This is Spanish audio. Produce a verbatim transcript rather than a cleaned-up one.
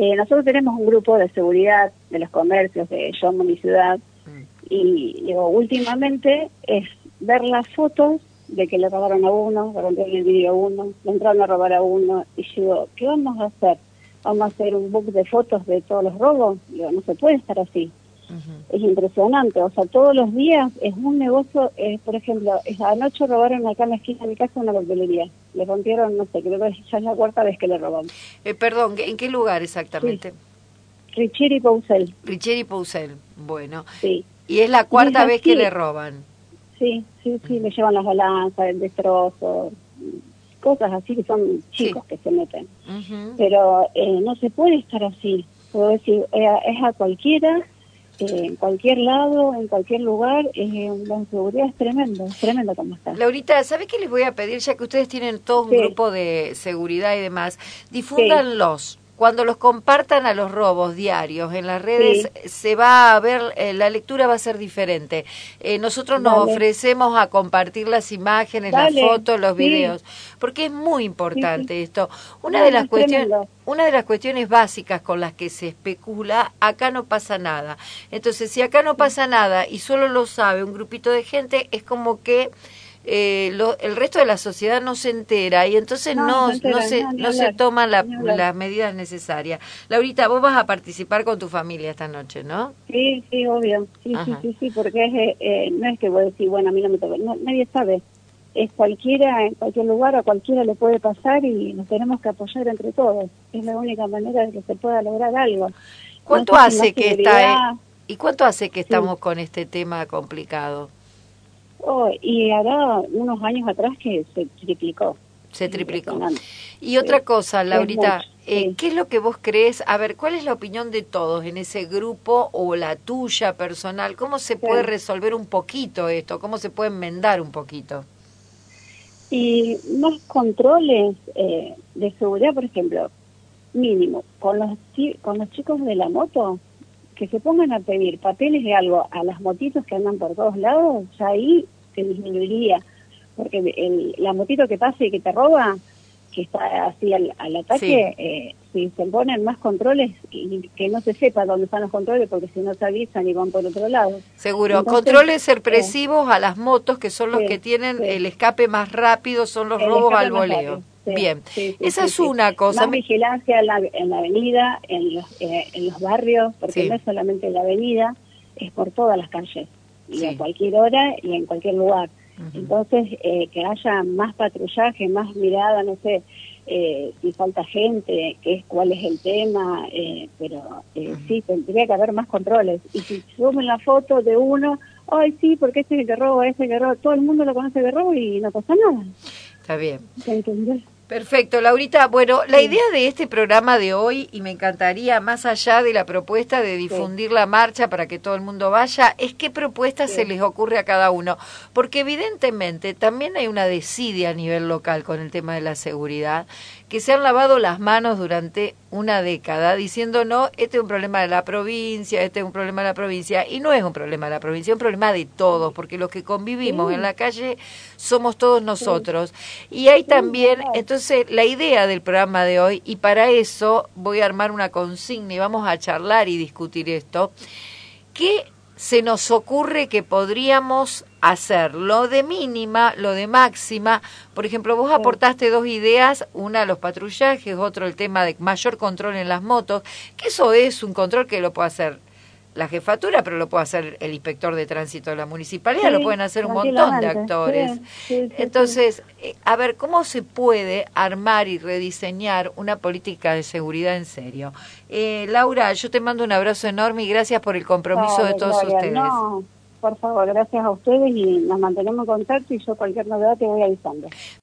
Eh, nosotros tenemos un grupo de seguridad de los comercios de Yomo, mi ciudad, y digo, últimamente es ver las fotos de que le robaron a uno, le rompieron el vidrio a uno, le entraron a robar a uno, y yo digo, ¿qué vamos a hacer? ¿Vamos a hacer un book de fotos de todos los robos? Digo, no se puede estar así. Uh-huh. Es impresionante, o sea, todos los días es un negocio, eh, por ejemplo, anoche robaron acá en la esquina de mi casa una papelería, le rompieron, no sé, creo que ya es la cuarta vez que le robamos. Eh, perdón, ¿en qué lugar exactamente? Sí. Richieri Poucel. Richieri Poucel, bueno. Sí. ¿Y es la cuarta es vez que le roban? Sí, sí, sí, uh-huh. Le llevan las balanzas, el destrozo, cosas así que son chicos sí. que se meten. Uh-huh. Pero eh, no se puede estar así, puedo decir, eh, es a cualquiera, eh, en cualquier lado, en cualquier lugar, eh, la inseguridad es tremendo, es tremendo como está. Laurita, ¿sabe qué les voy a pedir? Ya que ustedes tienen todo un sí. grupo de seguridad y demás, difúndanlos. Sí. Cuando los compartan a los robos diarios en las redes, sí. se va a ver, eh, la lectura va a ser diferente. Eh, nosotros nos Dale. ofrecemos a compartir las imágenes, Dale. las fotos, los sí. videos, porque es muy importante sí, sí. esto. Una no, de las cuestiones, una de las cuestiones básicas con las que se especula, acá no pasa nada. Entonces, si acá no pasa nada y solo lo sabe un grupito de gente, es como que Eh, lo, el resto de la sociedad no se entera y entonces no, no, no se, no se, no, no se toman la, las medidas necesarias. Laurita, vos vas a participar con tu familia esta noche, ¿no? Sí, sí, obvio. Sí, Ajá. sí, sí, sí, porque es, eh, no es que vos decís, bueno, a mí no me toca, no, nadie sabe. Es cualquiera, en cualquier lugar, a cualquiera le puede pasar y nos tenemos que apoyar entre todos. Es la única manera de que se pueda lograr algo. ¿Cuánto no sé hace si que está, eh, y cuánto hace que estamos sí. con este tema complicado? Oh, y hará unos años atrás que se triplicó. Se triplicó. Y otra sí. cosa, Laurita, mucho, eh, sí. ¿qué es lo que vos crees? A ver, ¿cuál es la opinión de todos en ese grupo o la tuya personal? ¿Cómo se sí. puede resolver un poquito esto? ¿Cómo se puede enmendar un poquito? Y más controles eh, de seguridad, por ejemplo, mínimo, con los, con los chicos de la moto, que se pongan a pedir papeles de algo a las motitos que andan por todos lados, ya ahí se disminuiría, porque el, la motito que pasa y que te roba, que está así al, al ataque, sí. eh, si se ponen más controles y que no se sepa dónde están los controles, porque si no se avisan y van por otro lado. Seguro, Entonces, controles sorpresivos eh, a las motos, que son los sí, que tienen sí. el escape más rápido, son los el robos al voleo. Sí, Bien, sí, sí, esa sí, es sí. una cosa. Más vigilancia en la, en la avenida, en los, eh, en los barrios, porque sí. no es solamente en la avenida, es por todas las calles, y sí. a cualquier hora y en cualquier lugar. Uh-huh. Entonces, eh, que haya más patrullaje, más mirada, no sé, eh, si falta gente, qué es, cuál es el tema, eh, pero eh, uh-huh. sí, tendría que haber más controles. Y si suben la foto de uno, ay sí, porque este es el que roba, este es el que roba, todo el mundo lo conoce de robo y no pasa nada. Está bien. ¿Entendés? Perfecto, Laurita. Bueno, la idea de este programa de hoy, y me encantaría, más allá de la propuesta de difundir sí. la marcha para que todo el mundo vaya, es qué propuestas sí. se les ocurre a cada uno. Porque evidentemente también hay una desidia a nivel local con el tema de la seguridad, que se han lavado las manos durante una década diciendo, no, este es un problema de la provincia, este es un problema de la provincia, y no es un problema de la provincia, es un problema de todos, porque los que convivimos sí. en la calle somos todos nosotros. Sí. Y hay también, entonces, la idea del programa de hoy, y para eso voy a armar una consigna y vamos a charlar y discutir esto, ¿qué se nos ocurre que podríamos hacer? Lo de mínima, lo de máxima. Por ejemplo, vos aportaste dos ideas, una los patrullajes, otro el tema de mayor control en las motos, que eso es un control que lo puede hacer la jefatura, pero lo puede hacer el inspector de tránsito de la municipalidad, sí, lo pueden hacer un montón de actores. Sí, sí, sí, Entonces, sí. Eh, a ver, ¿cómo se puede armar y rediseñar una política de seguridad en serio? Eh, Laura, yo te mando un abrazo enorme y gracias por el compromiso vale, de todos Gloria. ustedes. No, por favor, gracias a ustedes y nos mantenemos en contacto y yo cualquier novedad te voy avisando.